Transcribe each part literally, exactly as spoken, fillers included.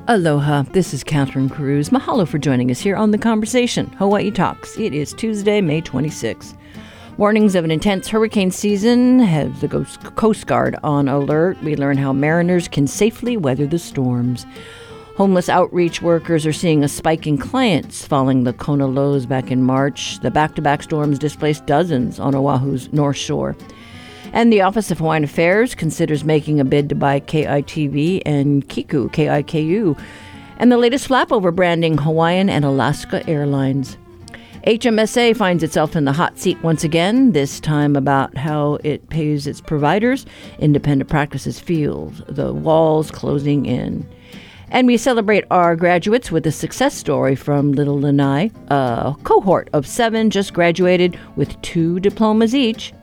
Aloha, this is Catherine Cruz. Mahalo for joining us here on The Conversation, Hawaii Talks. It is Tuesday, May twenty-sixth. Warnings of an intense hurricane season have the Coast Guard on alert. We learn how mariners can safely weather the storms. Homeless outreach workers are seeing a spike in clients following the Kona lows back in March. The back-to-back storms displaced dozens on Oahu's North Shore. And the Office of Hawaiian Affairs considers making a bid to buy K I T V and Kiku, K I K U. And the latest flap over branding Hawaiian and Alaska Airlines. H M S A finds itself in the hot seat once again, this time about how it pays its providers. Independent practices feel the walls closing in. And we celebrate our graduates with a success story from Little Lanai. A cohort of seven just graduated with two diplomas each.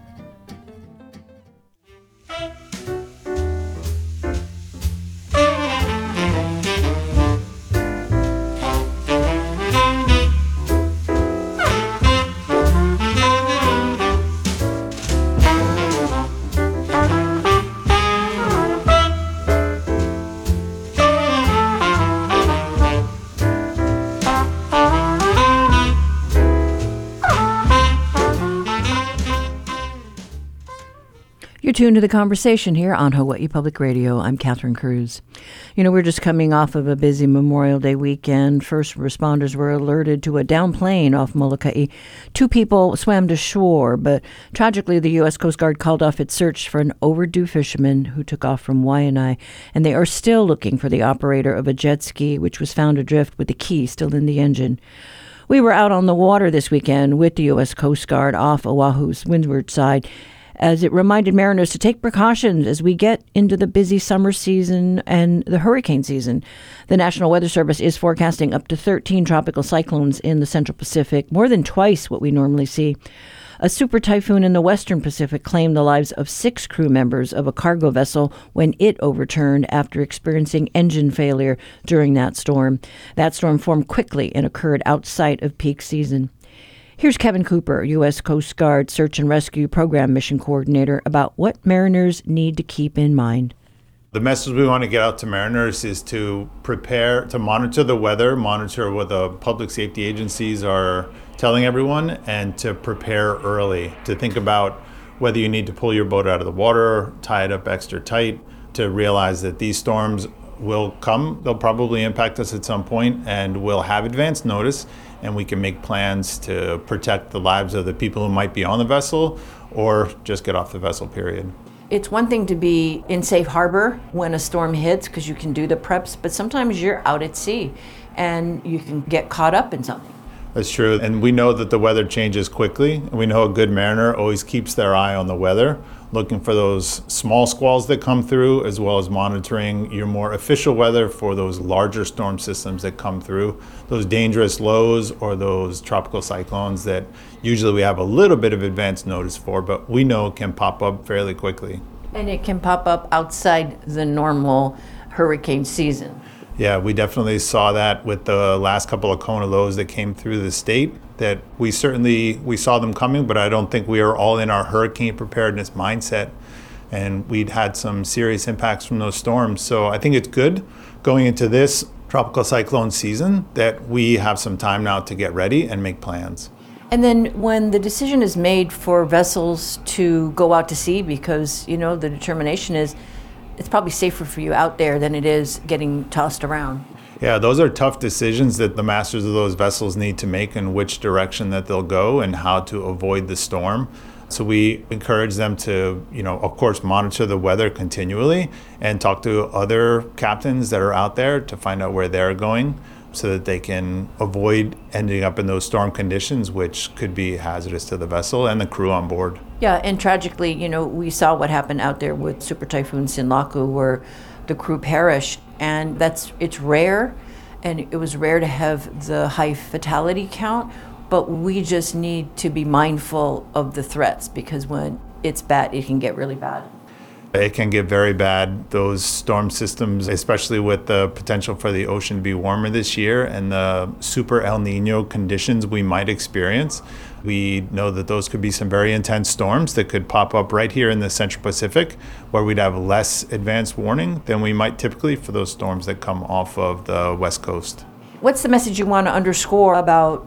You're tuned to The Conversation here on Hawaii Public Radio. I'm Catherine Cruz. You know, we're just coming off of a busy Memorial Day weekend. First responders were alerted to a downed plane off Molokai. Two people swam to shore, but tragically the U S Coast Guard called off its search for an overdue fisherman who took off from Waianae, and they are still looking for the operator of a jet ski, which was found adrift with the key still in the engine. We were out on the water this weekend with the U S Coast Guard off Oahu's windward side, as it reminded mariners to take precautions as we get into the busy summer season and the hurricane season. The National Weather Service is forecasting up to thirteen tropical cyclones in the Central Pacific, more than twice what we normally see. A super typhoon in the Western Pacific claimed the lives of six crew members of a cargo vessel when it overturned after experiencing engine failure during that storm. That storm formed quickly and occurred outside of peak season. Here's Kevin Cooper, U S Coast Guard Search and Rescue Program Mission Coordinator, about what mariners need to keep in mind. The message we want to get out to mariners is to prepare, to monitor the weather, monitor what the public safety agencies are telling everyone, and to prepare early, to think about whether you need to pull your boat out of the water, tie it up extra tight, to realize that these storms will come. They'll probably impact us at some point, and we'll have advance notice, and we can make plans to protect the lives of the people who might be on the vessel or just get off the vessel, period. It's one thing to be in safe harbor when a storm hits because you can do the preps, but sometimes you're out at sea and you can get caught up in something. That's true, and we know that the weather changes quickly, and we know a good mariner always keeps their eye on the weather, looking for those small squalls that come through, as well as monitoring your more official weather for those larger storm systems that come through, those dangerous lows or those tropical cyclones that usually we have a little bit of advance notice for, but we know can pop up fairly quickly. And it can pop up outside the normal hurricane season. Yeah, we definitely saw that with the last couple of Kona lows that came through the state, that we certainly, we saw them coming, but I don't think we are all in our hurricane preparedness mindset. And we'd had some serious impacts from those storms. So I think it's good going into this tropical cyclone season that we have some time now to get ready and make plans. And then when the decision is made for vessels to go out to sea, because, you know, the determination is it's probably safer for you out there than it is getting tossed around. Yeah, those are tough decisions that the masters of those vessels need to make in which direction that they'll go and how to avoid the storm. So we encourage them to, you know, of course, monitor the weather continually and talk to other captains that are out there to find out where they're going so that they can avoid ending up in those storm conditions, which could be hazardous to the vessel and the crew on board. Yeah, and tragically, you know, we saw what happened out there with Super Typhoon Sinlaku, where the crew perished, and that's it's rare, and it was rare to have the high fatality count, but we just need to be mindful of the threats, because when it's bad, it can get really bad. It can get very bad, those storm systems, especially with the potential for the ocean to be warmer this year and the super El Nino conditions we might experience. We know that those could be some very intense storms that could pop up right here in the Central Pacific, where we'd have less advanced warning than we might typically for those storms that come off of the West Coast. What's the message you want to underscore about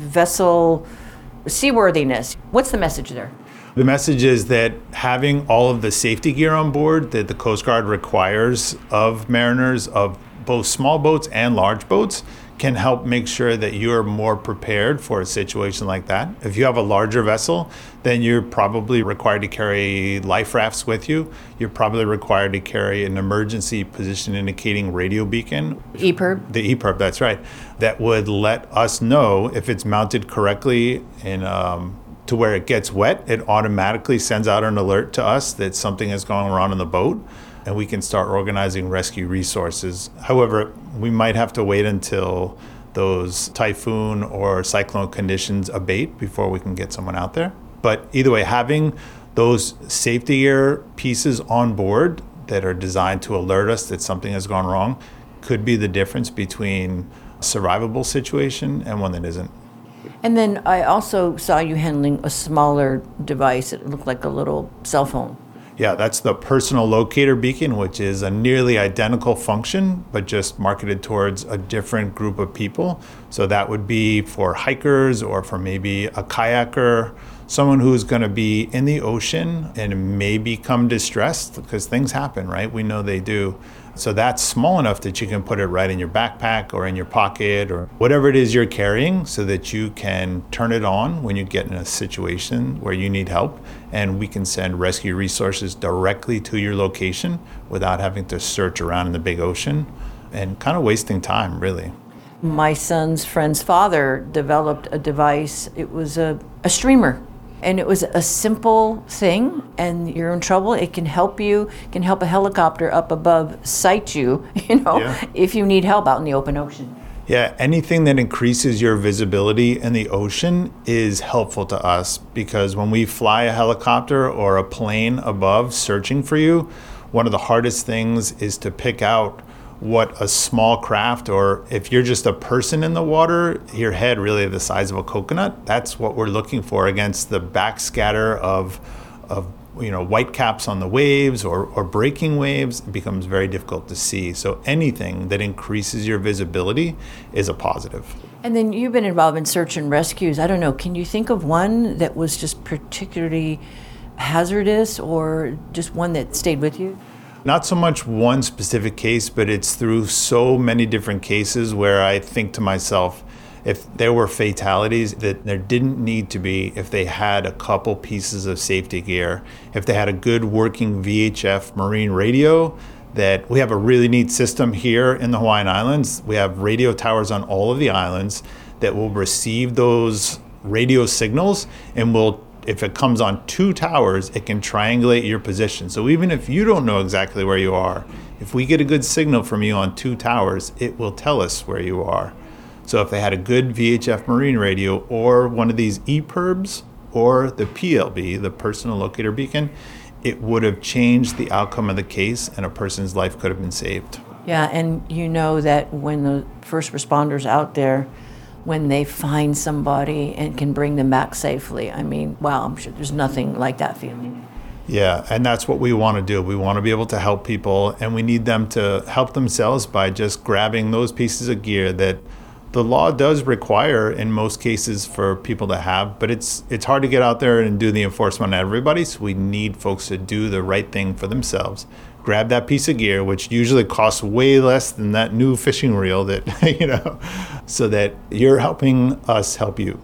vessel seaworthiness? What's the message there? The message is that having all of the safety gear on board that the Coast Guard requires of mariners of both small boats and large boats can help make sure that you're more prepared for a situation like that. If you have a larger vessel, then you're probably required to carry life rafts with you. You're probably required to carry an emergency position indicating radio beacon. E P I R B? The E P I R B, that's right. That would let us know if it's mounted correctly in um, to where it gets wet. It automatically sends out an alert to us that something is going wrong in the boat, and we can start organizing rescue resources. However, we might have to wait until those typhoon or cyclone conditions abate before we can get someone out there. But either way, having those safety gear pieces on board that are designed to alert us that something has gone wrong could be the difference between a survivable situation and one that isn't. And then I also saw you handling a smaller device. It looked like a little cell phone. Yeah, that's the personal locator beacon, which is a nearly identical function, but just marketed towards a different group of people. So that would be for hikers or for maybe a kayaker, someone who's going to be in the ocean and may become distressed because things happen, right? We know they do. So that's small enough that you can put it right in your backpack or in your pocket or whatever it is you're carrying so that you can turn it on when you get in a situation where you need help. And we can send rescue resources directly to your location without having to search around in the big ocean and kind of wasting time, really. My son's friend's father developed a device. It was a, a streamer. And it was a simple thing, and you're in trouble. It can help you, can help a helicopter up above sight you, you know, yeah. if you need help out in the open ocean. Yeah, anything that increases your visibility in the ocean is helpful to us because when we fly a helicopter or a plane above searching for you, one of the hardest things is to pick out what a small craft, or if you're just a person in the water, your head really the size of a coconut, that's what we're looking for against the backscatter of, of you know, white caps on the waves or, or breaking waves. It becomes very difficult to see. So anything that increases your visibility is a positive. And then you've been involved in search and rescues. I don't know, can you think of one that was just particularly hazardous or just one that stayed with you? Not so much one specific case, but it's through so many different cases where I think to myself, if there were fatalities that there didn't need to be, if they had a couple pieces of safety gear, if they had a good working V H F marine radio, that we have a really neat system here in the Hawaiian Islands. We have radio towers on all of the islands that will receive those radio signals and will, if it comes on two towers, it can triangulate your position. So even if you don't know exactly where you are, if we get a good signal from you on two towers, it will tell us where you are. So if they had a good V H F marine radio or one of these E P I R Bs or the P L B, the personal locator beacon, it would have changed the outcome of the case and a person's life could have been saved. Yeah, and you know that when the first responders out there, when they find somebody and can bring them back safely. I mean, wow, I'm sure there's nothing like that feeling. Yeah, and that's what we want to do. We want to be able to help people, and we need them to help themselves by just grabbing those pieces of gear that the law does require in most cases for people to have, but it's it's hard to get out there and do the enforcement on everybody, so we need folks to do the right thing for themselves. Grab that piece of gear, which usually costs way less than that new fishing reel that, you know, so that you're helping us help you.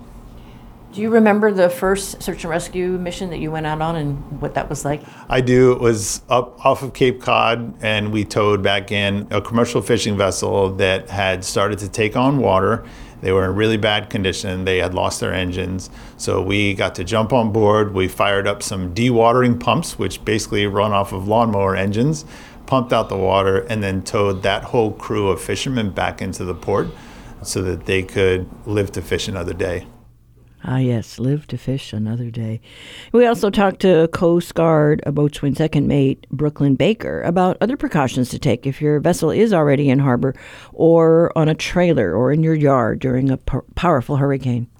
Do you remember the first search and rescue mission that you went out on and what that was like? I do. It was up off of Cape Cod, and we towed back in a commercial fishing vessel that had started to take on water. They were in really bad condition. They had lost their engines. So we got to jump on board. We fired up some dewatering pumps, which basically run off of lawnmower engines, pumped out the water, and then towed that whole crew of fishermen back into the port so that they could live to fish another day. Ah, yes, live to fish another day. We also talked to Coast Guard boatswain second mate Brooklyn Baker about other precautions to take if your vessel is already in harbor or on a trailer or in your yard during a po- powerful hurricane.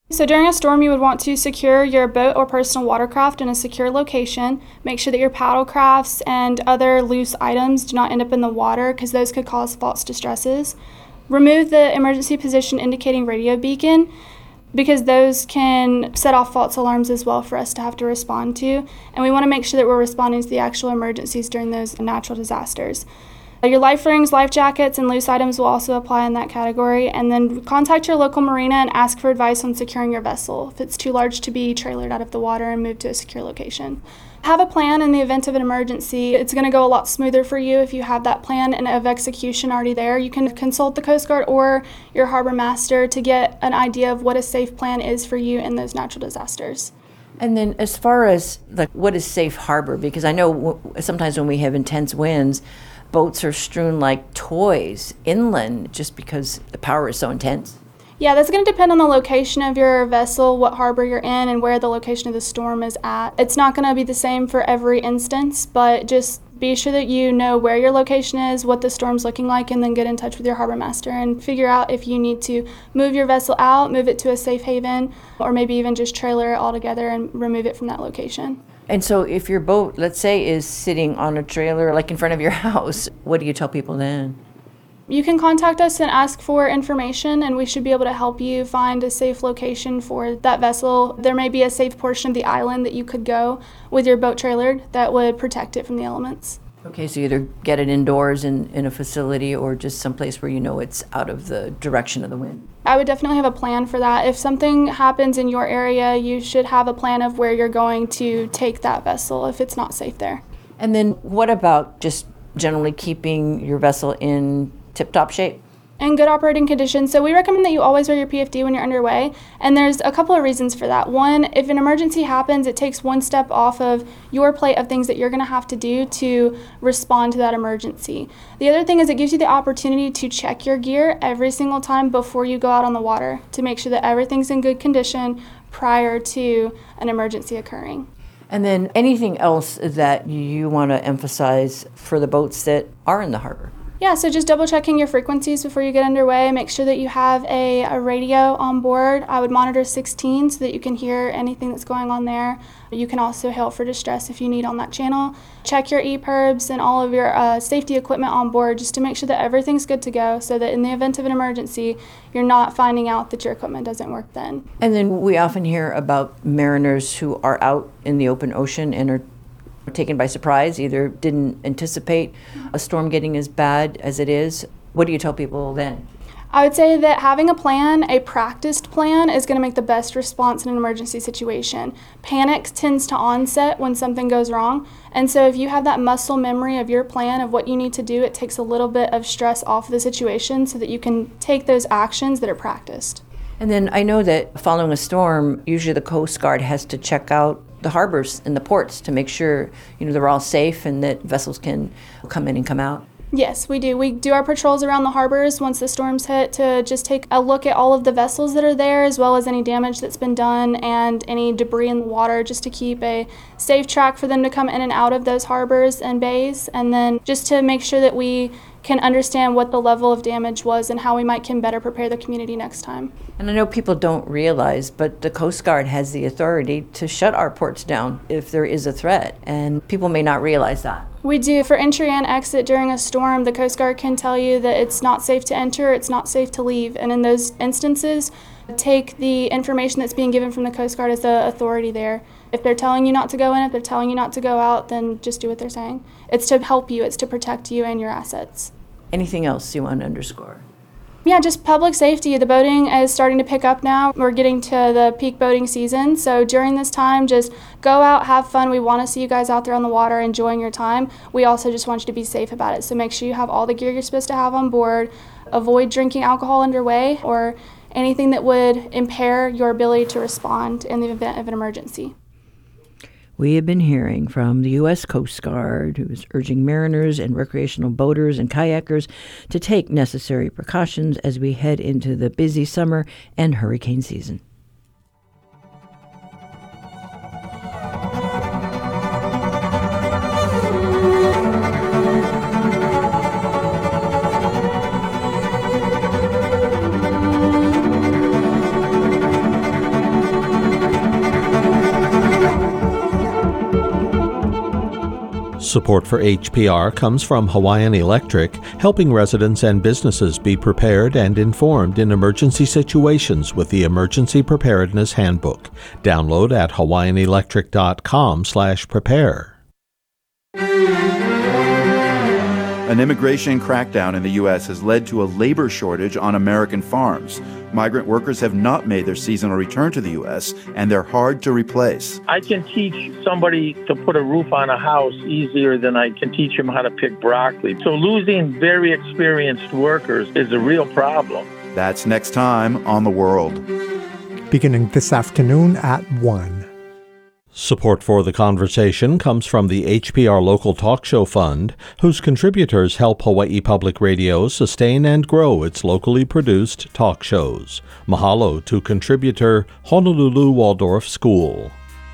So during a storm, you would want to secure your boat or personal watercraft in a secure location. Make sure that your paddle crafts and other loose items do not end up in the water because those could cause false distresses. Remove the emergency position indicating radio beacon because those can set off false alarms as well for us to have to respond to. And we want to make sure that we're responding to the actual emergencies during those natural disasters. Your life rings, life jackets, and loose items will also apply in that category. And then contact your local marina and ask for advice on securing your vessel if it's too large to be trailered out of the water and moved to a secure location. Have a plan in the event of an emergency. It's going to go a lot smoother for you if you have that plan and of execution already there. You can consult the Coast Guard or your harbor master to get an idea of what a safe plan is for you in those natural disasters. And then as far as like what is safe harbor, because I know w- sometimes when we have intense winds, boats are strewn like toys inland just because the power is so intense. Yeah, that's going to depend on the location of your vessel, what harbor you're in, and where the location of the storm is at. It's not going to be the same for every instance, but just be sure that you know where your location is, what the storm's looking like, and then get in touch with your harbor master and figure out if you need to move your vessel out, move it to a safe haven, or maybe even just trailer it all together and remove it from that location. And so if your boat, let's say, is sitting on a trailer like in front of your house, what do you tell people then? You can contact us and ask for information, and we should be able to help you find a safe location for that vessel. There may be a safe portion of the island that you could go with your boat trailered that would protect it from the elements. Okay, so either get it indoors in, in a facility or just someplace where you know it's out of the direction of the wind. I would definitely have a plan for that. If something happens in your area, you should have a plan of where you're going to take that vessel if it's not safe there. And then what about just generally keeping your vessel in tip-top shape? In good operating conditions. So we recommend that you always wear your P F D when you're underway, and there's a couple of reasons for that. One, if an emergency happens, it takes one step off of your plate of things that you're going to have to do to respond to that emergency. The other thing is it gives you the opportunity to check your gear every single time before you go out on the water to make sure that everything's in good condition prior to an emergency occurring. And then anything else that you want to emphasize for the boats that are in the harbor? Yeah, so just double checking your frequencies before you get underway. Make sure that you have a, a radio on board. I would monitor sixteen so that you can hear anything that's going on there. You can also hail for distress if you need on that channel. Check your E P I R Bs and all of your uh, safety equipment on board just to make sure that everything's good to go so that in the event of an emergency, you're not finding out that your equipment doesn't work then. And then we often hear about mariners who are out in the open ocean and are taken by surprise, either didn't anticipate a storm getting as bad as it is. What do you tell people then? I would say that having a plan, a practiced plan, is going to make the best response in an emergency situation. Panic tends to onset when something goes wrong, and so if you have that muscle memory of your plan of what you need to do, it takes a little bit of stress off the situation so that you can take those actions that are practiced. And then I know that following a storm, usually the Coast Guard has to check out the harbors and the ports to make sure, you know, they're all safe and that vessels can come in and come out. Yes, we do. We do our patrols around the harbors once the storms hit to just take a look at all of the vessels that are there as well as any damage that's been done and any debris in the water just to keep a safe track for them to come in and out of those harbors and bays, and then just to make sure that we can understand what the level of damage was and how we might can better prepare the community next time. And I know people don't realize, but the Coast Guard has the authority to shut our ports down if there is a threat, and people may not realize that. We do. For entry and exit during a storm, the Coast Guard can tell you that it's not safe to enter, it's not safe to leave, and in those instances, take the information that's being given from the Coast Guard as the authority there. If they're telling you not to go in, if they're telling you not to go out, then just do what they're saying. It's to help you, it's to protect you and your assets. Anything else you want to underscore? Yeah, just public safety. The boating is starting to pick up now. We're getting to the peak boating season. So during this time, just go out, have fun. We want to see you guys out there on the water enjoying your time. We also just want you to be safe about it. So make sure you have all the gear you're supposed to have on board. Avoid drinking alcohol underway or anything that would impair your ability to respond in the event of an emergency. We have been hearing from the U S Coast Guard, who is urging mariners and recreational boaters and kayakers to take necessary precautions as we head into the busy summer and hurricane season. Support for H P R comes from Hawaiian Electric, helping residents and businesses be prepared and informed in emergency situations with the Emergency Preparedness Handbook. Download at hawaiian electric dot com slash prepare. An immigration crackdown in the U S has led to a labor shortage on American farms. Migrant workers have not made their seasonal return to the U S, and they're hard to replace. I can teach somebody to put a roof on a house easier than I can teach them how to pick broccoli. So losing very experienced workers is a real problem. That's next time on The World. Beginning this afternoon at one. Support for the conversation comes from the H P R Local Talk Show Fund, whose contributors help Hawaii Public Radio sustain and grow its locally produced talk shows. Mahalo to contributor Honolulu Waldorf School.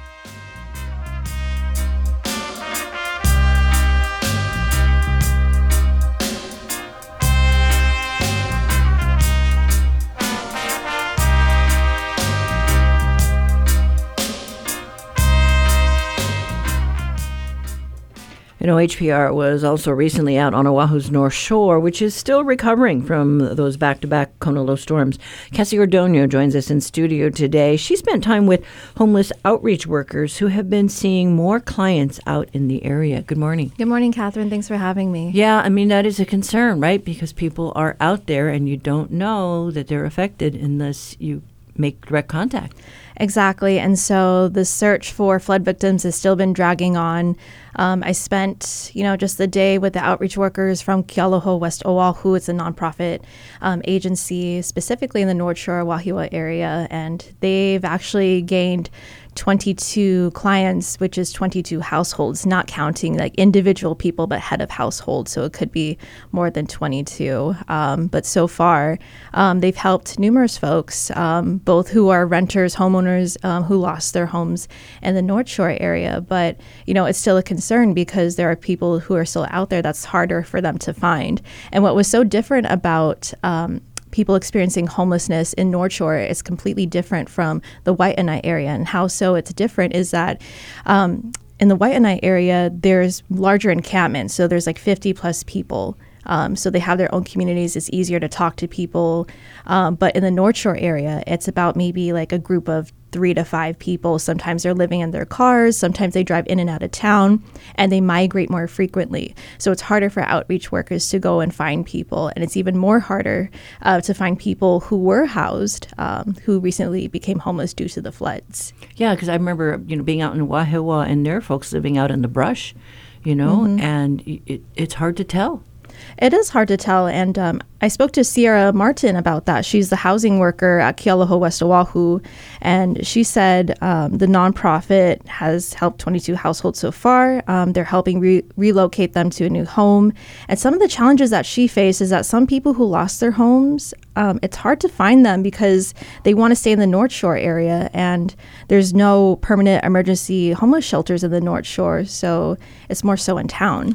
You know, H P R was also recently out on Oahu's North Shore, which is still recovering from those back-to-back Kona low storms. Cassie Ordonio joins us in studio today. She spent time with homeless outreach workers who have been seeing more clients out in the area. Good morning. Good morning, Catherine. Thanks for having me. Yeah, I mean, that is a concern, right? Because people are out there and you don't know that they're affected unless you make direct contact. Exactly. And so the search for flood victims has still been dragging on. Um, I spent, you know, just the day with the outreach workers from Kealoha West Oahu. It's a nonprofit um, agency specifically in the North Shore Wahiawa area. And they've actually gained twenty-two clients, which is twenty-two households, not counting like individual people, but head of household. So it could be more than twenty-two. Um, but so far, um, they've helped numerous folks, um, both who are renters, homeowners um, who lost their homes in the North Shore area. But, you know, it's still a concern because there are people who are still out there that's harder for them to find. And what was so different about um, people experiencing homelessness in North Shore is completely different from the Waianae area. And how so it's different is that um, in the Waianae area, there's larger encampments. So there's like fifty plus people. Um, so they have their own communities. It's easier to talk to people. Um, but in the North Shore area, it's about maybe like a group of three to five people. Sometimes they're living in their cars. Sometimes they drive in and out of town, and they migrate more frequently. So it's harder for outreach workers to go and find people. And it's even more harder uh, to find people who were housed, um, who recently became homeless due to the floods. Yeah, because I remember, you know, being out in Wahiawa and there are folks living out in the brush, you know, mm-hmm. and it, it's hard to tell. It is hard to tell, and um, I spoke to Sierra Martin about that. She's the housing worker at Kealoha West Oahu, and she said um, the nonprofit has helped twenty-two households so far. Um, they're helping re- relocate them to a new home, and some of the challenges that she faced is that some people who lost their homes, um, it's hard to find them because they want to stay in the North Shore area, and there's no permanent emergency homeless shelters in the North Shore, so it's more so in town.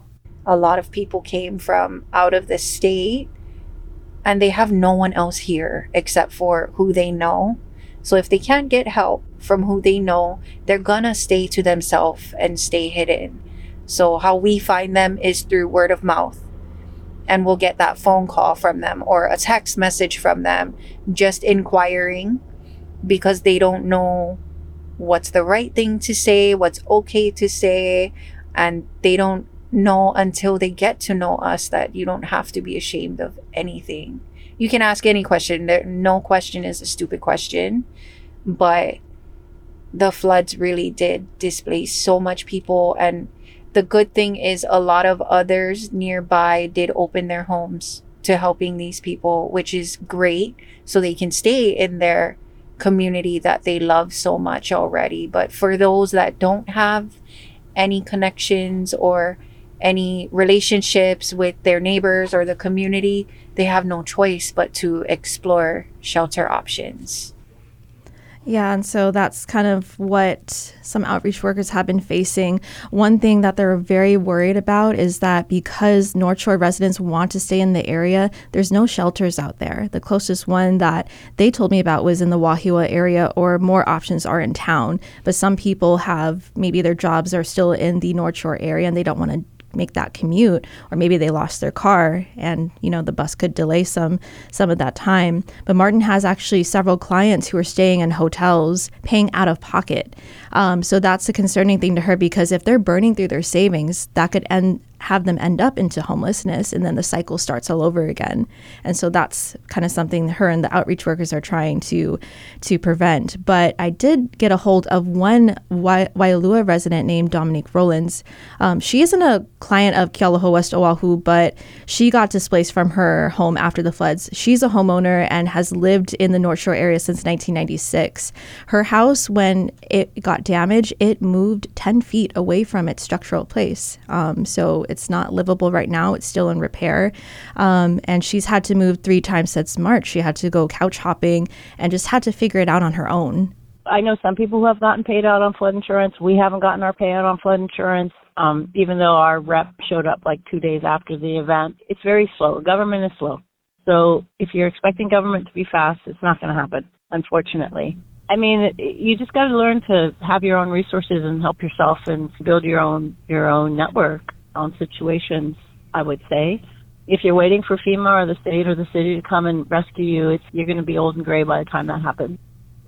A lot of people came from out of the state and they have no one else here except for who they know. So if they can't get help from who they know, they're gonna stay to themselves and stay hidden. So how we find them is through word of mouth. And we'll get that phone call from them or a text message from them, just inquiring because they don't know what's the right thing to say, what's okay to say, and they don't know until they get to know us that you don't have to be ashamed of anything. You can ask any question. There, no question is a stupid question, but the floods really did displace so much people. And the good thing is a lot of others nearby did open their homes to helping these people, which is great. So they can stay in their community that they love so much already. But for those that don't have any connections or any relationships with their neighbors or the community, they have no choice but to explore shelter options. Yeah, and so that's kind of what some outreach workers have been facing. One thing that they're very worried about is that because North Shore residents want to stay in the area, there's no shelters out there. The closest one that they told me about was in the Wahiawa area, or more options are in town. But some people have, maybe their jobs are still in the North Shore area and they don't want to make that commute, or maybe they lost their car and, you know, the bus could delay some some of that time. But Martin has actually several clients who are staying in hotels paying out of pocket. Um, so that's a concerning thing to her, because if they're burning through their savings, that could end have them end up into homelessness, and then the cycle starts all over again. And so that's kind of something her and the outreach workers are trying to to prevent. But I did get a hold of one Wai- Waialua resident named Dominique Rollins. Um, she isn't a client of Kealoha West Oahu, but she got displaced from her home after the floods. She's a homeowner and has lived in the North Shore area since nineteen ninety-six. Her house, when it got damaged, it moved ten feet away from its structural place. Um, so it's not livable right now. It's still in repair. Um, and she's had to move three times since March. She had to go couch hopping and just had to figure it out on her own. I know some people who have gotten paid out on flood insurance. We haven't gotten our payout on flood insurance, um, even though our rep showed up like two days after the event. It's very slow. Government is slow. So if you're expecting government to be fast, it's not going to happen, unfortunately. I mean, it, you just got to learn to have your own resources and help yourself and build your own your own network on situations, I would say. If you're waiting for FEMA or the state or the city to come and rescue you, it's you're going to be old and gray by the time that happens.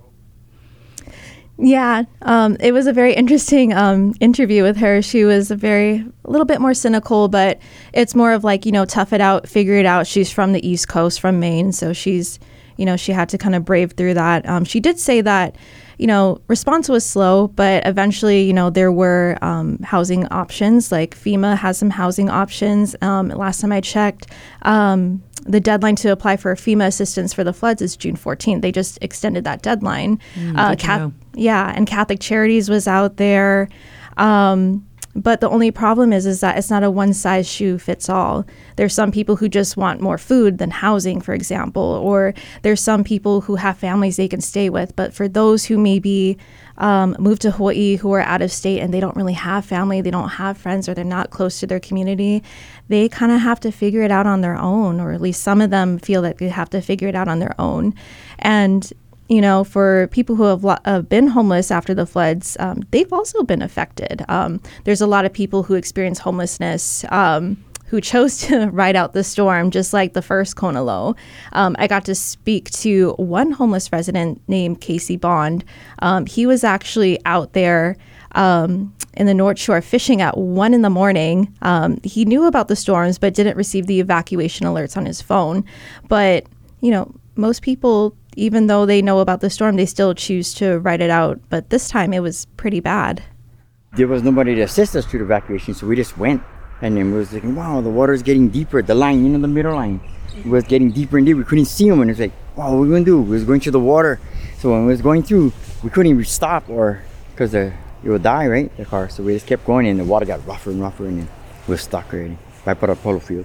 Yeah, um, it was a very interesting um, interview with her. She was a very, a little bit more cynical, but it's more of like, you know, tough it out, figure it out. She's from the East Coast, from Maine, so she's, you know, she had to kind of brave through that. Um, she did say that, you know, response was slow, but eventually, you know, there were um, housing options. Like FEMA has some housing options. Um, last time I checked, um, the deadline to apply for FEMA assistance for the floods is June fourteenth. They just extended that deadline. Mm, uh, Cath- yeah, and Catholic Charities was out there. Um, But the only problem is, is that it's not a one-size shoe fits all. There's some people who just want more food than housing, for example, or there's some people who have families they can stay with. But for those who maybe um, move to Hawaii, who are out of state and they don't really have family, they don't have friends, or they're not close to their community, they kind of have to figure it out on their own, or at least some of them feel that they have to figure it out on their own. And you know, for people who have lo- uh, been homeless after the floods, um, they've also been affected. Um, there's a lot of people who experience homelessness um, who chose to ride out the storm, just like the first Kona low. Um, I got to speak to one homeless resident named Casey Bond. Um, he was actually out there um, in the North Shore fishing at one in the morning. Um, he knew about the storms, but didn't receive the evacuation alerts on his phone. But, you know, most people, even though they know about the storm, they still choose to ride it out. But this time it was pretty bad. There was nobody to assist us through the evacuation, so we just went. And then we was thinking, wow, the water's getting deeper. The line, you know, the middle line, it was getting deeper and deeper. We couldn't see them. And it was like, wow, what are we going to do? We was going through the water. So when we was going through, we couldn't even stop, or because it would die, right, the car. So we just kept going, and the water got rougher and rougher, and then we were stuck already right by the polo field.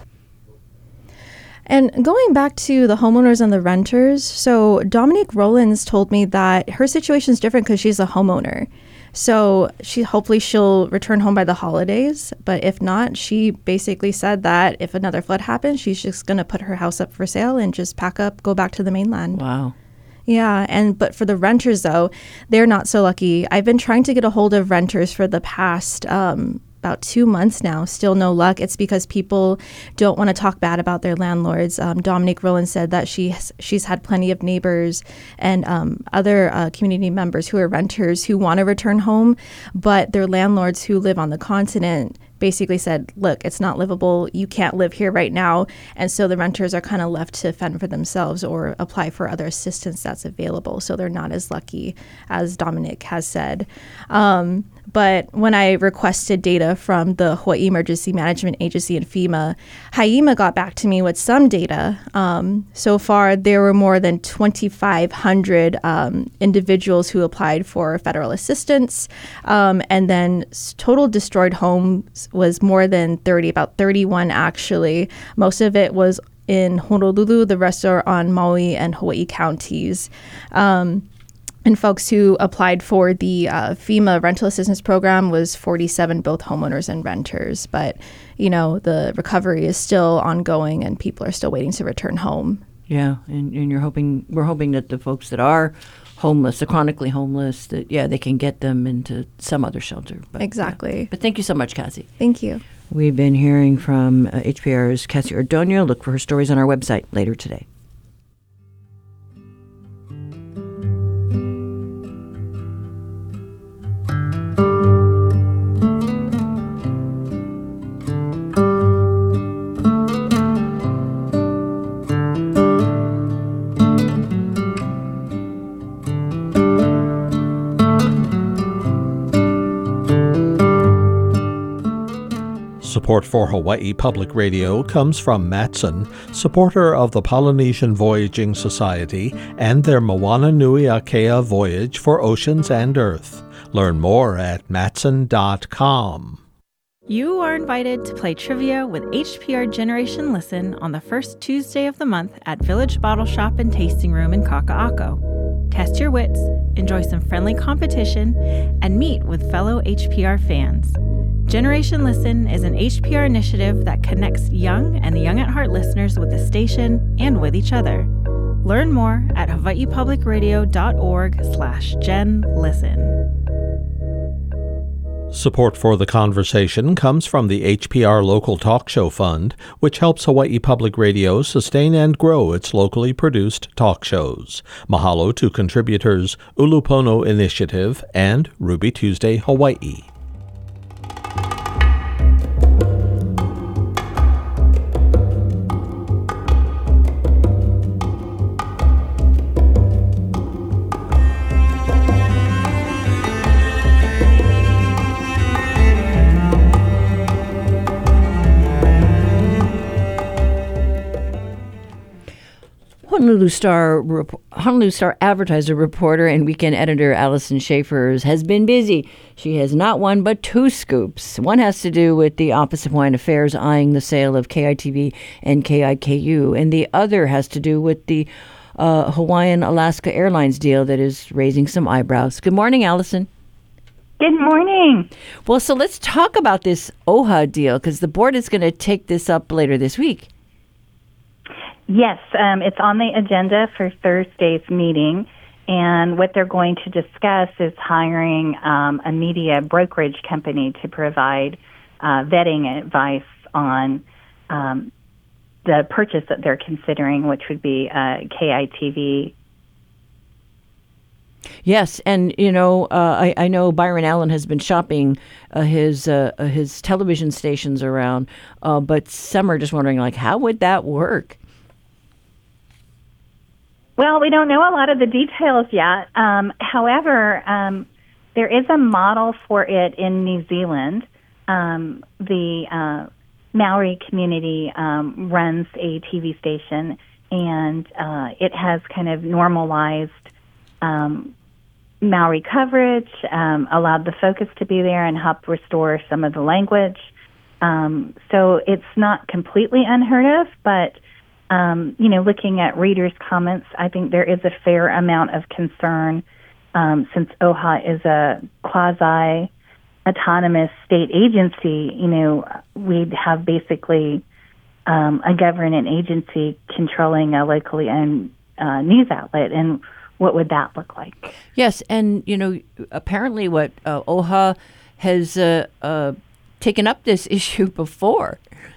And going back to the homeowners and the renters, so Dominique Rollins told me that her situation is different because she's a homeowner. So she hopefully she'll return home by the holidays. But if not, she basically said that if another flood happens, she's just going to put her house up for sale and just pack up, go back to the mainland. Wow. Yeah. And but for the renters, though, they're not so lucky. I've been trying to get a hold of renters for the past um about two months now, still no luck. It's because people don't want to talk bad about their landlords. Um, Dominique Rollins said that she has, she's had plenty of neighbors and um, other uh, community members who are renters who want to return home, but their landlords who live on the continent basically said, look, it's not livable. You can't live here right now. And so the renters are kind of left to fend for themselves or apply for other assistance that's available. So they're not as lucky as Dominic has said. Um, but when I requested data from the Hawaii Emergency Management Agency and FEMA, HIEMA got back to me with some data. Um, so far, there were more than twenty-five hundred um, individuals who applied for federal assistance. Um, and then total destroyed homes was more than thirty, about thirty-one actually. Most of it was in Honolulu, the rest are on Maui and Hawaii counties. Um, And folks who applied for the uh, FEMA rental assistance program was forty-seven, both homeowners and renters. But, you know, the recovery is still ongoing and people are still waiting to return home. Yeah, and, and you're hoping, we're hoping that the folks that are homeless, the chronically homeless, that, yeah, they can get them into some other shelter. But, exactly. Yeah. But thank you so much, Cassie. Thank you. We've been hearing from uh, H P R's Cassie Ordonio. Look for her stories on our website later today. Support for Hawaii Public Radio comes from Matson, supporter of the Polynesian Voyaging Society and their Moana Nui Akea voyage for oceans and earth. Learn more at matson dot com. You are invited to play trivia with H P R Generation Listen on the first Tuesday of the month at Village Bottle Shop and Tasting Room in Kaka'ako. Test your wits, enjoy some friendly competition, and meet with fellow H P R fans. Generation Listen is an H P R initiative that connects young and young at heart listeners with the station and with each other. Learn more at hawaii public radio dot org slash gen listen. Support for the conversation comes from the H P R Local Talk Show Fund, which helps Hawaii Public Radio sustain and grow its locally produced talk shows. Mahalo to contributors Ulupono Initiative and Ruby Tuesday Hawaii. Honolulu Star Honolulu Star Advertiser reporter and weekend editor Allison Schaefers has been busy. She has not one but two scoops. One has to do with the Office of Hawaiian Affairs eyeing the sale of K I T V and K I K U, and the other has to do with the uh, Hawaiian Alaska Airlines deal that is raising some eyebrows. Good morning, Allison. Good morning. Well, so let's talk about this O H A deal, because the board is going to take this up later this week. Yes, um, it's on the agenda for Thursday's meeting, and what they're going to discuss is hiring um, a media brokerage company to provide uh, vetting advice on um, the purchase that they're considering, which would be uh, K I T V. Yes, and you know, uh, I, I know Byron Allen has been shopping uh, his uh, his television stations around, uh, but some are just wondering, like, how would that work? Well, we don't know a lot of the details yet. Um, however, um, there is a model for it in New Zealand. Um, the uh, Maori community um, runs a T V station, and uh, it has kind of normalized um, Maori coverage, um, allowed the focus to be there, and helped restore some of the language. Um, so it's not completely unheard of, but Um, you know, looking at readers' comments, I think there is a fair amount of concern um, since O H A is a quasi-autonomous state agency. You know, we'd have basically um, a government agency controlling a locally owned uh, news outlet, and what would that look like? Yes, and, you know, apparently what uh, O H A has uh, uh, taken up this issue before.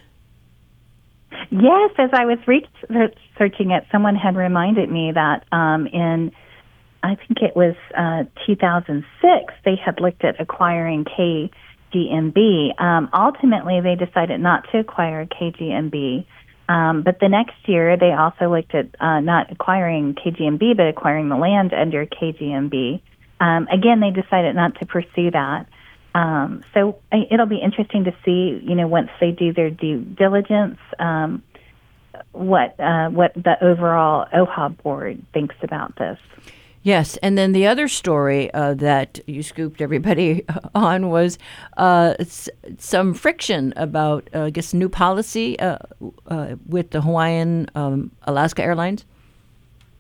Yes, as I was researching it, someone had reminded me that um, in, I think it was uh, two thousand six, they had looked at acquiring K G M B. Um, ultimately, they decided not to acquire K G M B, um, but the next year they also looked at uh, not acquiring K G M B, but acquiring the land under K G M B. Um, again, they decided not to pursue that. Um, so it'll be interesting to see, you know, once they do their due diligence, um, what uh, what the overall O H A board thinks about this. Yes, and then the other story uh, that you scooped everybody on was uh, s- some friction about, uh, I guess, new policy uh, uh, with the Hawaiian um, Alaska Airlines.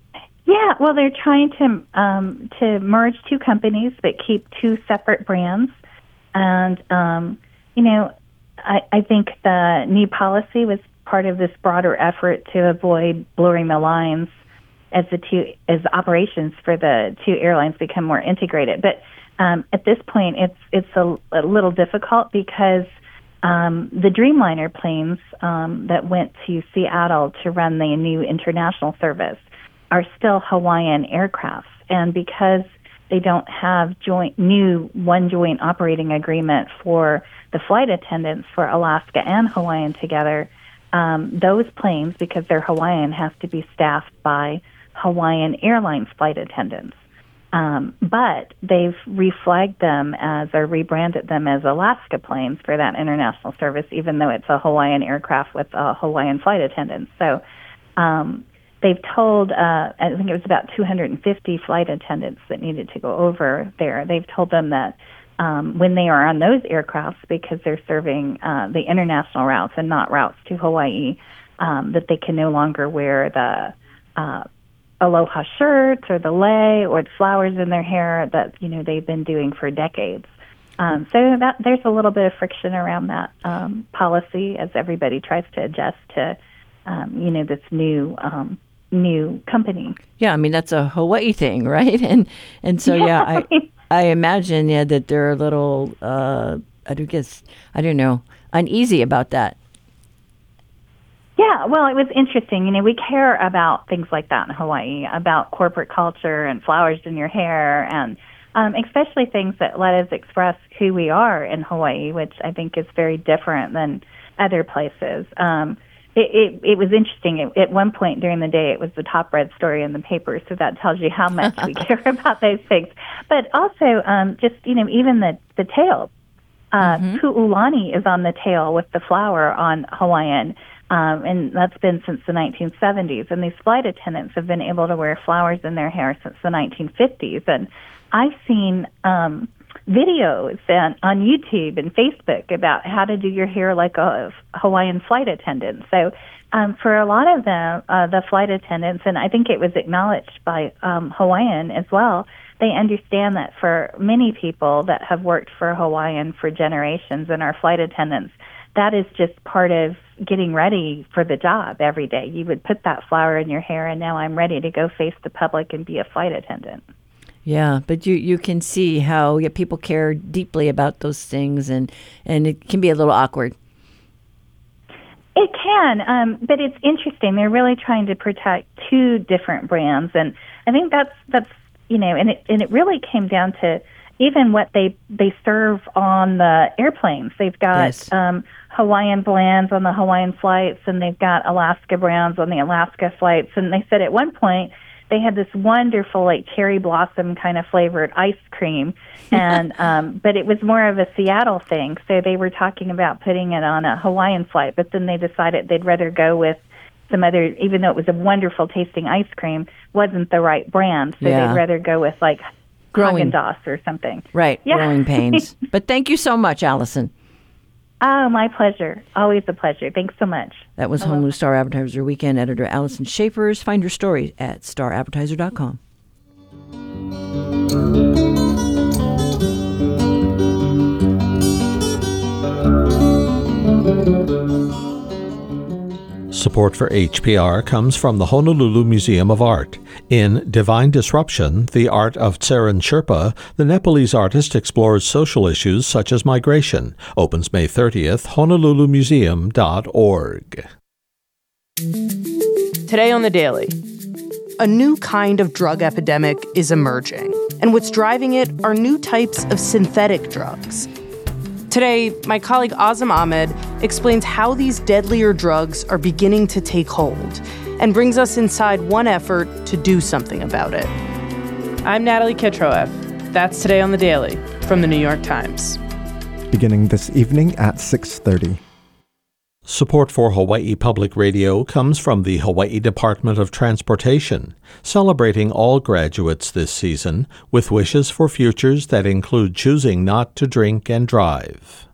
Yeah, well, they're trying to um, to merge two companies but keep two separate brands. And, um, you know, I, I think the new policy was part of this broader effort to avoid blurring the lines as the two as operations for the two airlines become more integrated. But um, at this point, it's it's a, a little difficult because um, the Dreamliner planes um, that went to Seattle to run the new international service are still Hawaiian aircrafts, and because they don't have joint new one joint operating agreement for the flight attendants for Alaska and Hawaiian together, um, those planes, because they're Hawaiian, have to be staffed by Hawaiian Airlines flight attendants. Um, but they've reflagged them as, or rebranded them as Alaska planes for that international service, even though it's a Hawaiian aircraft with a Hawaiian flight attendants. So um, they've told, uh, I think it was about two hundred fifty flight attendants that needed to go over there. They've told them that um, when they are on those aircrafts, because they're serving uh, the international routes and not routes to Hawaii, um, that they can no longer wear the uh, aloha shirts or the lei or the flowers in their hair that, you know, they've been doing for decades. Um, so that there's a little bit of friction around that um, policy as everybody tries to adjust to, um, you know, this new um, new company. Yeah, I mean, that's a Hawaii thing, right? And and so, yeah, I I imagine, yeah, that they're a little, uh, I do guess, I don't know, uneasy about that. Yeah, well, it was interesting. You know, we care about things like that in Hawaii, about corporate culture and flowers in your hair, and um, especially things that let us express who we are in Hawaii, which I think is very different than other places. Um, it, it, it was interesting. It, at one point during the day, it was the top read story in the paper, so that tells you how much we care about those things. But also, um, just, you know, even the, the tail. Uh, mm-hmm. Pu'ulani is on the tail with the flower on Hawaiian. Um, and that's been since the nineteen seventies. And these flight attendants have been able to wear flowers in their hair since the nineteen fifties. And I've seen um, videos and, on YouTube and Facebook about how to do your hair like a Hawaiian flight attendant. So um, for a lot of them, uh, the flight attendants, and I think it was acknowledged by um, Hawaiian as well, they understand that for many people that have worked for Hawaiian for generations and are flight attendants, that is just part of getting ready for the job every day. You would put that flower in your hair, and now I'm ready to go face the public and be a flight attendant. Yeah, but you, you can see how yeah, people care deeply about those things, and, and it can be a little awkward. It can, um, but it's interesting. They're really trying to protect two different brands, and I think that's that's you know, and it and it really came down to even what they they serve on the airplanes. They've got Yes. um, Hawaiian blends on the Hawaiian flights, and they've got Alaska browns on the Alaska flights. And they said at one point they had this wonderful, like, cherry blossom kind of flavored ice cream, and um, but it was more of a Seattle thing. So they were talking about putting it on a Hawaiian flight, but then they decided they'd rather go with some other, even though it was a wonderful tasting ice cream, wasn't the right brand. So Yeah. they'd rather go with like Growing. Haagen-Dazs or something. Right, Yeah. growing pains. But thank you so much, Allison. Oh, my pleasure. Always a pleasure. Thanks so much. That was Honolulu Star Advertiser Weekend editor Allison Schaefers. Find her story at star advertiser dot com. Support for H P R comes from the Honolulu Museum of Art. In Divine Disruption, The Art of Tseren Sherpa, the Nepalese artist explores social issues such as migration. Opens May thirtieth, honolulu museum dot org. Today on The Daily, a new kind of drug epidemic is emerging, and what's driving it are new types of synthetic drugs. Today, my colleague Azam Ahmed explains how these deadlier drugs are beginning to take hold and brings us inside one effort to do something about it. I'm Natalie Kitroeff. That's Today on The Daily from the New York Times. Beginning this evening at six thirty. Support for Hawaii Public Radio comes from the Hawaii Department of Transportation, celebrating all graduates this season with wishes for futures that include choosing not to drink and drive.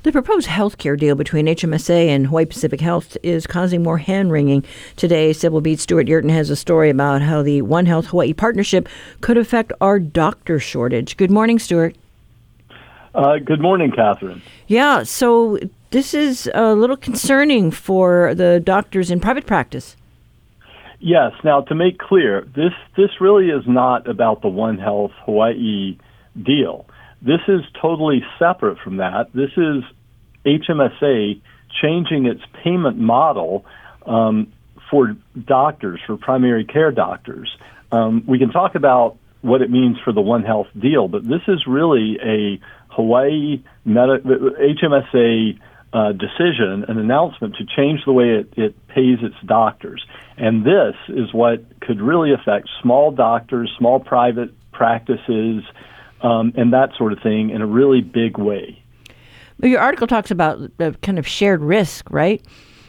The proposed healthcare deal between H M S A and Hawaii Pacific Health is causing more hand-wringing. Today, Civil Beat's Stuart Yurton has a story about how the One Health Hawaii partnership could affect our doctor shortage. Good morning, Stuart. Uh, good morning, Catherine. Yeah, so this is a little concerning for the doctors in private practice. Yes. Now, to make clear, this this really is not about the One Health Hawaii deal. This is totally separate from that. This is H M S A changing its payment model um, for doctors, for primary care doctors. Um, we can talk about what it means for the One Health deal, but this is really a Hawaii Medi- H M S A uh, decision, an announcement to change the way it, it pays its doctors. And this is what could really affect small doctors, small private practices, um, and that sort of thing in a really big way. Your article talks about the kind of shared risk, right?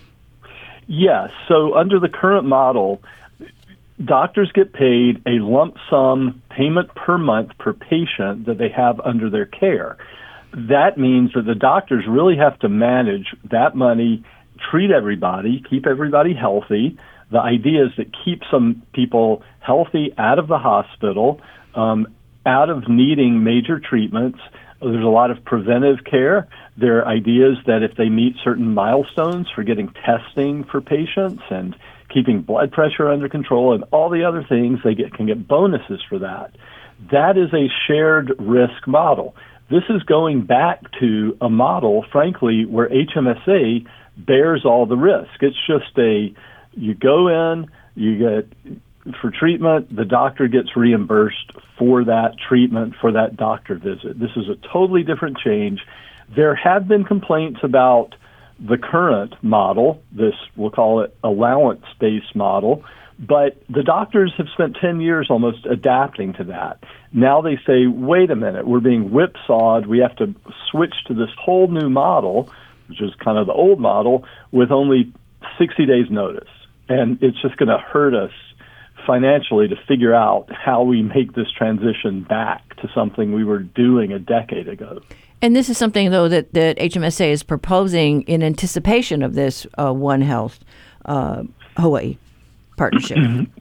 Yes. So under the current model, doctors get paid a lump sum payment per month per patient that they have under their care. That means that the doctors really have to manage that money, treat everybody, keep everybody healthy. The idea is to keep some people healthy out of the hospital, um, out of needing major treatments. There's a lot of preventive care. There are ideas that if they meet certain milestones for getting testing for patients and keeping blood pressure under control and all the other things, they get, can get bonuses for that. That is a shared risk model. This is going back to a model, frankly, where H M S A bears all the risk. It's just a, you go in, you get, for treatment, the doctor gets reimbursed for that treatment, for that doctor visit. This is a totally different change. There have been complaints about the current model, this, we'll call it allowance-based model, but the doctors have spent ten years almost adapting to that. Now they say, wait a minute, we're being whipsawed. We have to switch to this whole new model, which is kind of the old model, with only sixty days notice. And it's just going to hurt us financially to figure out how we make this transition back to something we were doing a decade ago. And this is something, though, that, that H M S A is proposing in anticipation of this uh, One Health uh, Hawaii partnership.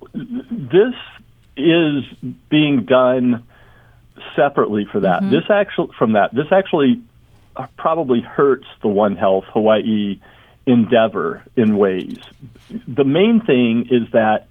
This is being done separately for that. Mm-hmm. This actually, from that, this actually probably hurts the One Health Hawaii endeavor in ways. The main thing is that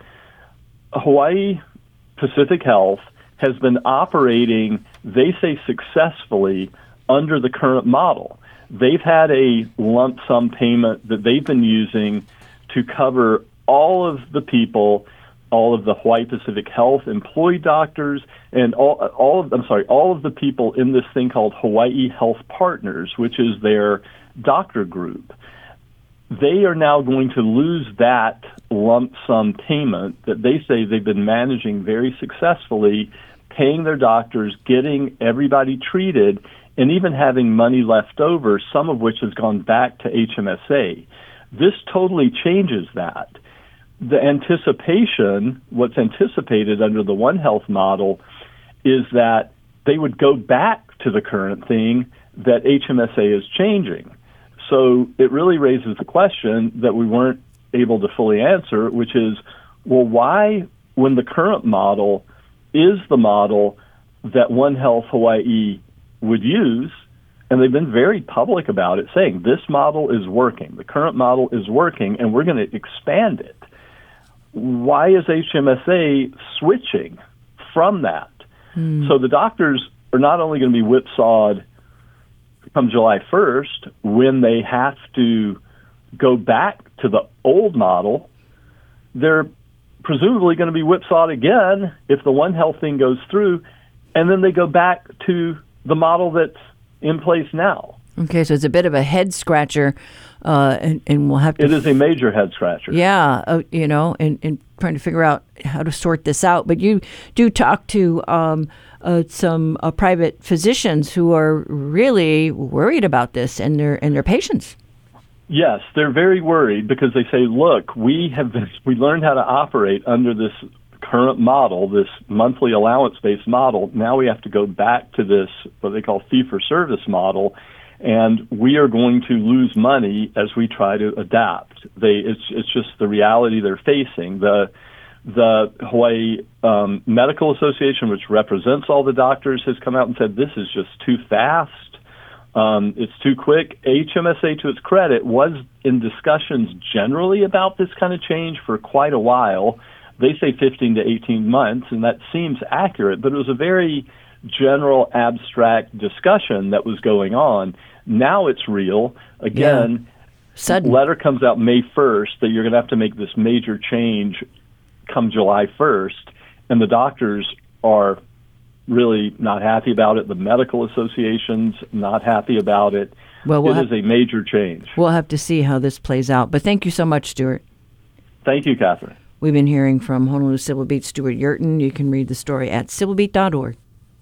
Hawaii Pacific Health has been operating, they say successfully, under the current model. They've had a lump sum payment that they've been using to cover all of the people, all of the Hawaii Pacific Health employee doctors, and all, all of, I'm sorry, all of the people in this thing called Hawaii Health Partners, which is their doctor group. They are now going to lose that lump sum payment that they say they've been managing very successfully, paying their doctors, getting everybody treated, and even having money left over, some of which has gone back to H M S A. This totally changes that. The anticipation, what's anticipated under the One Health model, is that they would go back to the current thing that H M S A is changing. So it really raises the question that we weren't able to fully answer, which is, well, why, when the current model is the model that One Health Hawaii would use, and they've been very public about it, saying this model is working, the current model is working, and we're going to expand it. Why is H M S A switching from that? Hmm. So the doctors are not only going to be whipsawed come July first when they have to go back to the old model, they're presumably going to be whipsawed again if the One Health thing goes through, and then they go back to the model that's in place now. Okay, so it's a bit of a head scratcher, uh, and, and we'll have to... It is a major head scratcher. Yeah, uh, you know, and, and trying to figure out how to sort this out. But you do talk to um, uh, some uh, private physicians who are really worried about this and their and their patients. Yes, they're very worried because they say, look, we have been, we learned how to operate under this current model, this monthly allowance-based model. Now we have to go back to this, what they call fee-for-service model. and we are going to lose money as we try to adapt. They, it's it's just the reality they're facing. The the Hawaii um, Medical Association, which represents all the doctors, has come out and said this is just too fast. Um, it's too quick. H M S A, to its credit, was in discussions generally about this kind of change for quite a while. They say fifteen to eighteen months, and that seems accurate, but it was a very general, abstract discussion that was going on. Now it's real. Again, yeah. Letter comes out May first that you're going to have to make this major change come July first, and the doctors are really not happy about it. The medical association's not happy about it. Well, we'll it have, is a major change. We'll have to see how this plays out. But thank you so much, Stuart. Thank you, Catherine. We've been hearing from Honolulu Civil Beat Stuart Yurton. You can read the story at civil beat dot org.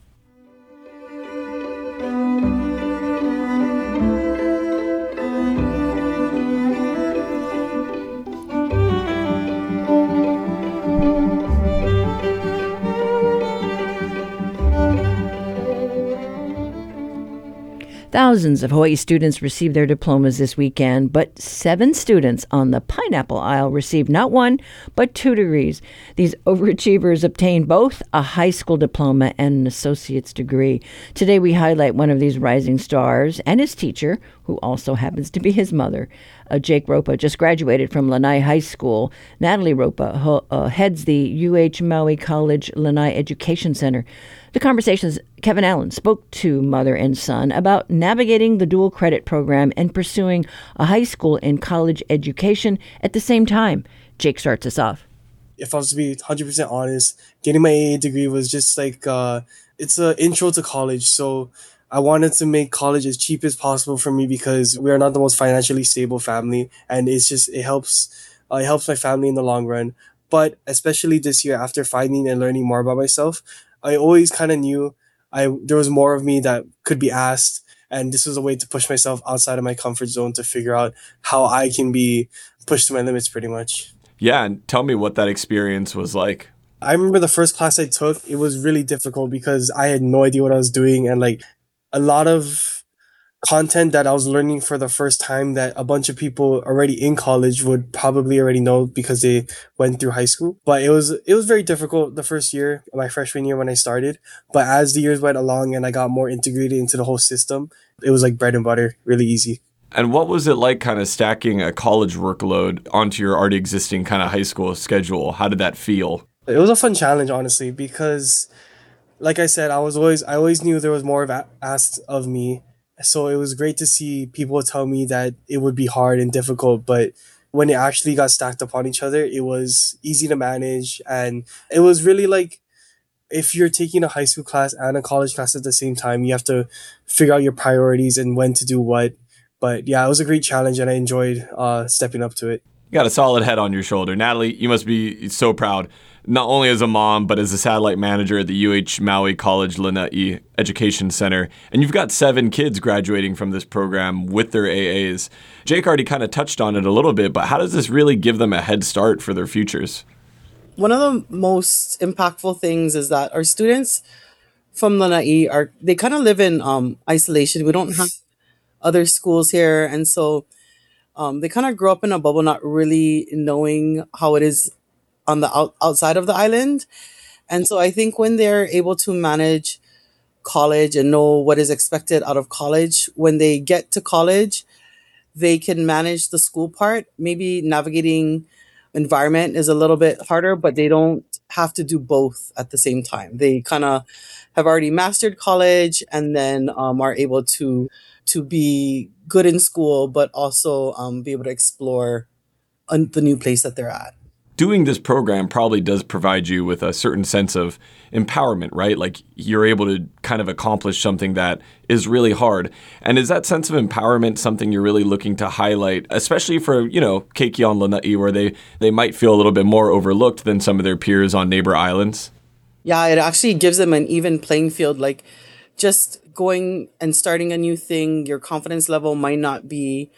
Thousands of Hawaii students received their diplomas this weekend, but seven students on the Pineapple Isle received not one, but two degrees. These overachievers obtained both a high school diploma and an associate's degree. Today we highlight one of these rising stars and his teacher, who also happens to be his mother. Uh, Jake Ropa just graduated from Lanai High School. Natalie Ropa ho- uh, heads the U H Maui College Lanai Education Center. The Conversation's Kevin Allen spoke to mother and son about navigating the dual credit program and pursuing a high school and college education at the same time. Jake starts us off. If I was to be one hundred percent honest, getting my A A degree was just like, uh, it's an intro to college. So I wanted to make college as cheap as possible for me because we are not the most financially stable family. And it's just, it helps, uh, it helps my family in the long run. But especially this year, after finding and learning more about myself, I always kind of knew I there was more of me that could be asked, and this was a way to push myself outside of my comfort zone to figure out how I can be pushed to my limits pretty much. Yeah, and tell me what that experience was like. I remember the first class I took, it was really difficult because I had no idea what I was doing, and like a lot of content that I was learning for the first time that a bunch of people already in college would probably already know because they went through high school. But it was it was very difficult the first year, my freshman year when I started. But as the years went along and I got more integrated into the whole system, it was like bread and butter, really easy. And what was it like kind of stacking a college workload onto your already existing kind of high school schedule? How did that feel? It was a fun challenge, honestly, because like I said, I was always I always knew there was more of a- asked of me. So it was great to see people tell me that it would be hard and difficult, but when it actually got stacked upon each other, it was easy to manage. And it was really like, if you're taking a high school class and a college class at the same time, you have to figure out your priorities and when to do what. But yeah, it was a great challenge and I enjoyed uh, stepping up to it. You got a solid head on your shoulder. Natalie, you must be so proud, not only as a mom, but as a satellite manager at the U H Maui College Lanai Education Center. And you've got seven kids graduating from this program with their A As. Jake already kind of touched on it a little bit, but how does this really give them a head start for their futures? One of the most impactful things is that our students from Lanai are, they kind of live in um, isolation. We don't have other schools here. And so um, they kind of grew up in a bubble, not really knowing how it is on the out, outside of the island. And so I think when they're able to manage college and know what is expected out of college, when they get to college, they can manage the school part. Maybe navigating environment is a little bit harder, but they don't have to do both at the same time. They kind of have already mastered college and then um, are able to to be good in school, but also um, be able to explore a, the new place that they're at. Doing this program probably does provide you with a certain sense of empowerment, right? Like you're able to kind of accomplish something that is really hard. And is that sense of empowerment something you're really looking to highlight, especially for, you know, Keiki on Lanai, where they, they might feel a little bit more overlooked than some of their peers on neighbor islands? Yeah, it actually gives them an even playing field. Like just going and starting a new thing, your confidence level might not be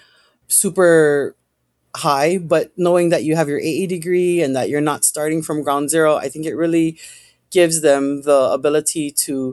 super high, but knowing that you have your A A degree and that you're not starting from ground zero, I think it really gives them the ability to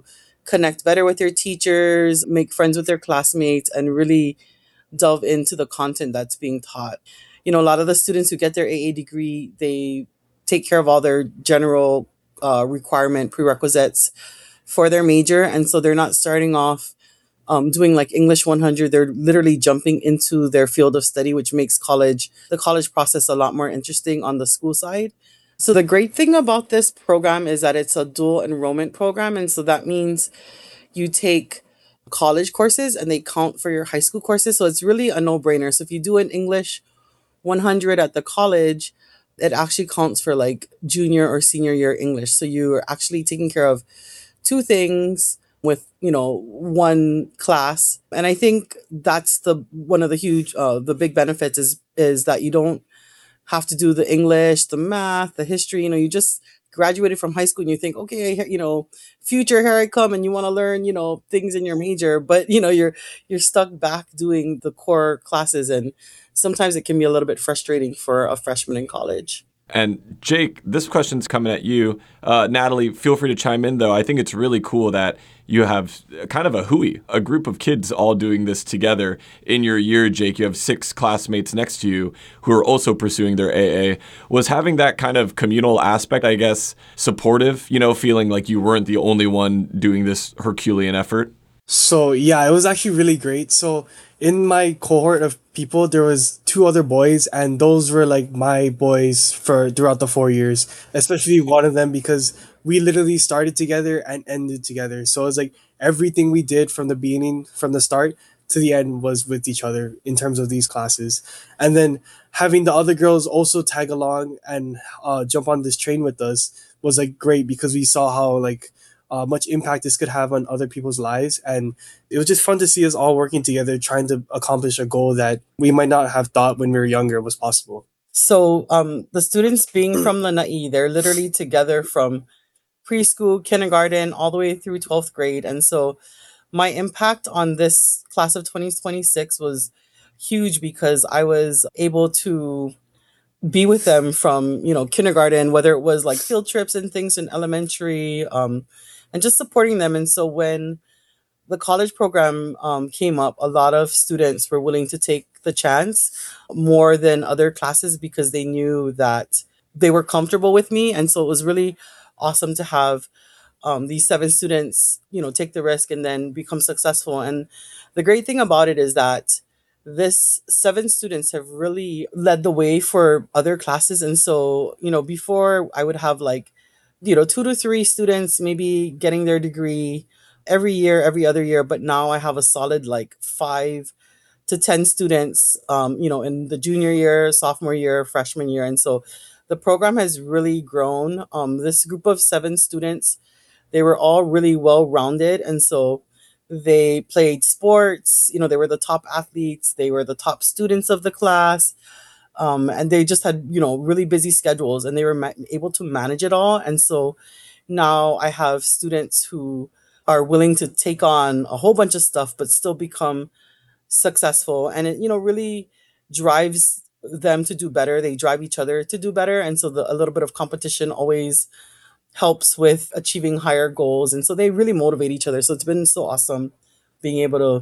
connect better with their teachers, make friends with their classmates, and really delve into the content that's being taught. You know, a lot of the students who get their A A degree, they take care of all their general uh, requirement prerequisites for their major. And so they're not starting off um, doing like English one hundred. They're literally jumping into their field of study, which makes college, the college process a lot more interesting on the school side. So the great thing about this program is that it's a dual enrollment program. And so that means you take college courses and they count for your high school courses. So it's really a no-brainer. So if you do an English one hundred at the college, it actually counts for like junior or senior year English. So you're actually taking care of two things with, you know, one class. And I think that's the one of the huge, uh, the big benefits is is that you don't have to do the English, the math, the history. You know, you just graduated from high school and you think, okay, you know, future, here I come, and you want to learn, you know, things in your major, but you know, you're you're stuck back doing the core classes, and sometimes it can be a little bit frustrating for a freshman in college. And Jake, this question's coming at you. Uh, Natalie, feel free to chime in, though. I think it's really cool that you have kind of a H U I, a group of kids all doing this together. In your year, Jake, you have six classmates next to you who are also pursuing their A A. Was having that kind of communal aspect, I guess, supportive, you know, feeling like you weren't the only one doing this Herculean effort? So, yeah, it was actually really great. So in my cohort of people, there was two other boys, and those were like my boys for throughout the four years, especially one of them because we literally started together and ended together. So it was like everything we did from the beginning, from the start to the end was with each other in terms of these classes. And then having the other girls also tag along and uh, jump on this train with us was like great because we saw how like Uh, much impact this could have on other people's lives. And it was just fun to see us all working together, trying to accomplish a goal that we might not have thought when we were younger was possible. So um, the students being from Lanai, they're literally together from preschool, kindergarten, all the way through twelfth grade. And so my impact on this class of twenty twenty-six was huge because I was able to be with them from, you know, kindergarten, whether it was like field trips and things in elementary, um, and just supporting them. And so when the college program um, came up, a lot of students were willing to take the chance more than other classes because they knew that they were comfortable with me. And so it was really awesome to have um, these seven students, you know, take the risk and then become successful. And the great thing about it is that this seven students have really led the way for other classes. And so, you know, before I would have like, you know, two to three students maybe getting their degree every year, every other year. But now I have a solid like five to ten students, um, you know, in the junior year, sophomore year, freshman year. And so the program has really grown. Um, this group of seven students, they were all really well-rounded. And so they played sports, you know, they were the top athletes, they were the top students of the class. Um, and they just had, you know, really busy schedules and they were ma- able to manage it all. And so now I have students who are willing to take on a whole bunch of stuff, but still become successful. And it, you know, really drives them to do better. They drive each other to do better. And so the, a little bit of competition always helps with achieving higher goals. And so they really motivate each other. So it's been so awesome being able to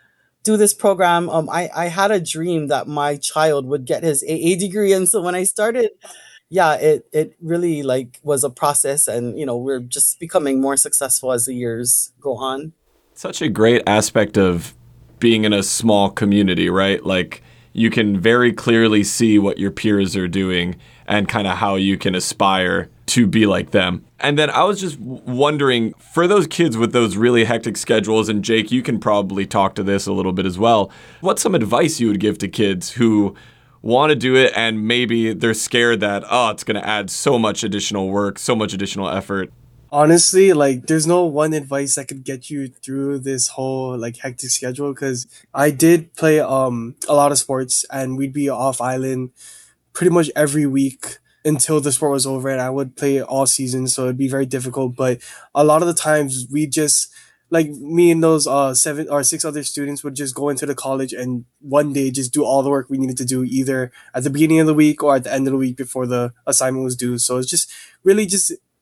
do this program. Um, I, I had a dream that my child would get his A A degree. And so when I started, yeah, it, it really like was a process, and, you know, we're just becoming more successful as the years go on. Such a great aspect of being in a small community, right? Like you can very clearly see what your peers are doing and kind of how you can aspire to be like them. And then I was just wondering, for those kids with those really hectic schedules, and Jake, you can probably talk to this a little bit as well, what's some advice you would give to kids who want to do it and maybe they're scared that, oh, it's going to add so much additional work, so much additional effort? Honestly, like there's no one advice that could get you through this whole like hectic schedule, because I did play um a lot of sports and we'd be off island pretty much every week until the sport was over, and I would play all season, so it'd be very difficult. But a lot of the times we just, like me and those uh seven or six other students would just go into the college and one day just do all the work we needed to do either at the beginning of the week or at the end of the week before the assignment was due. So it's just really just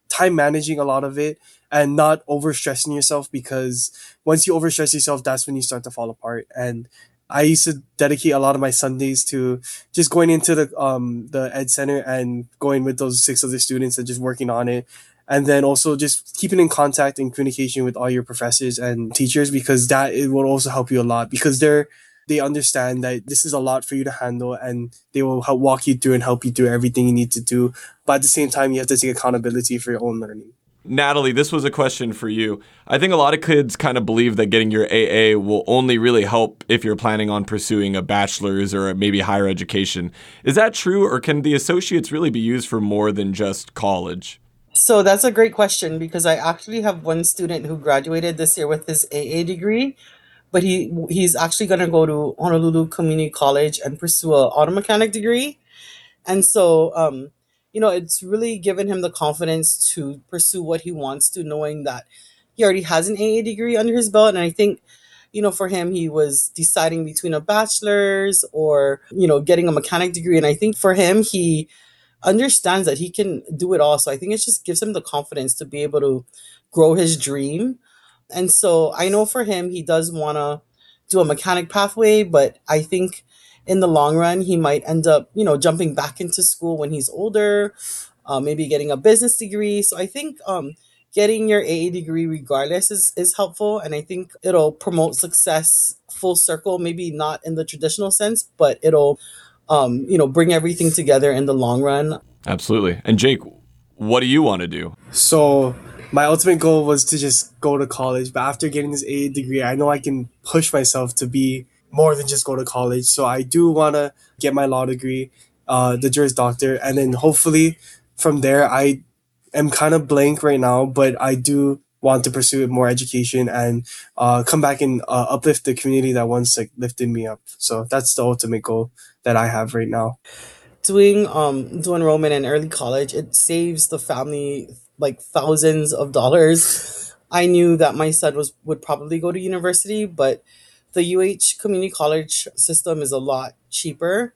time managing a lot of it and not overstressing yourself, because once you overstress yourself, that's when you start to fall apart. And I used to dedicate a lot of my Sundays to just going into the um the ed center and going with those six other students and just working on it. And then also just keeping in contact and communication with all your professors and teachers, because that it will also help you a lot, because they're they understand that this is a lot for you to handle, and they will help walk you through and help you do everything you need to do. But at the same time, you have to take accountability for your own learning. Natalie, this was a question for you. I think a lot of kids kind of believe that getting your A A will only really help if you're planning on pursuing a bachelor's or maybe higher education. Is that true, or can the associates really be used for more than just college? So that's a great question, because I actually have one student who graduated this year with his A A degree, but he he's actually going to go to Honolulu Community College and pursue an auto mechanic degree. And so, um, you know, it's really given him the confidence to pursue what he wants to, knowing that he already has an A A degree under his belt. And I think, you know, for him, he was deciding between a bachelor's or, you know, getting a mechanic degree. And I think for him, he understands that he can do it all. So I think it just gives him the confidence to be able to grow his dream. And so I know for him, he does want to do a mechanic pathway, but I think in the long run, he might end up, you know, jumping back into school when he's older, uh, maybe getting a business degree. So I think um, getting your A A degree regardless is, is helpful. And I think it'll promote success full circle, maybe not in the traditional sense, but it'll, um, you know, bring everything together in the long run. Absolutely. And Jake, what do you want to do? So my ultimate goal was to just go to college. But after getting this A A degree, I know I can push myself to be more than just go to college. So I do want to get my law degree, uh, the Juris Doctor. And then hopefully from there, I am kind of blank right now, but I do want to pursue more education and uh, come back and uh, uplift the community that once like lifted me up. So that's the ultimate goal that I have right now. Doing um dual enrollment in early college, it saves the family like thousands of dollars. I knew that my son was would probably go to university, but the U H community college system is a lot cheaper,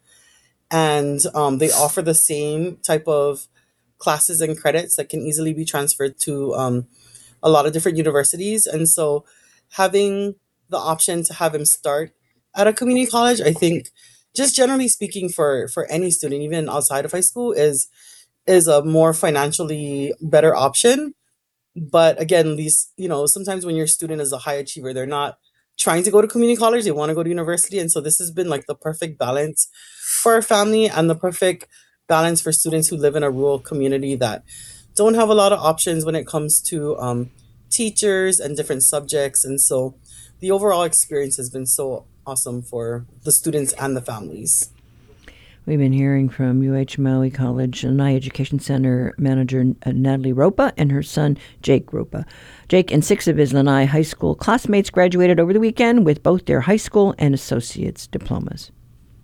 and um, they offer the same type of classes and credits that can easily be transferred to um, a lot of different universities. And so having the option to have him start at a community college, I think just generally speaking for, for any student, even outside of high school, is is a more financially better option. But again, these, you know, sometimes when your student is a high achiever, they're not trying to go to community college, they want to go to university. And so this has been like the perfect balance for our family and the perfect balance for students who live in a rural community that don't have a lot of options when it comes to um, teachers and different subjects. And so the overall experience has been so awesome for the students and the families. We've been hearing from U H Maui College Lanai Education Center manager Natalie Ropa and her son Jake Ropa. Jake and six of his Lanai High School classmates graduated over the weekend with both their high school and associate's diplomas.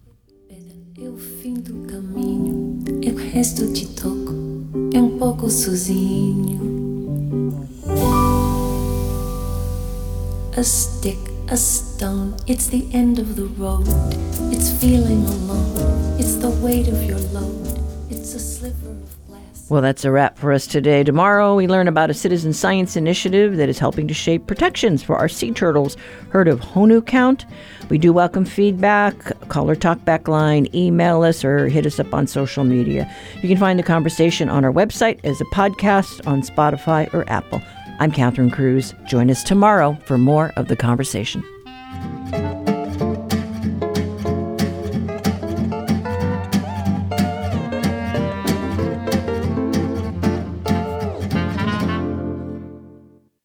Eu fim do caminho, eu resto te toco, é um pouco sozinho. A stick, a stone, it's the end of the road. It's feeling alone, it's the weight of your load. It's a sliver of glass. Well, that's a wrap for us today. Tomorrow, we learn about a citizen science initiative that is helping to shape protections for our sea turtles. Heard of Honu Count? We do welcome feedback. Call our talkback line, email us, or hit us up on social media. You can find the conversation on our website as a podcast on Spotify or Apple. I'm Catherine Cruz. Join us tomorrow for more of the conversation.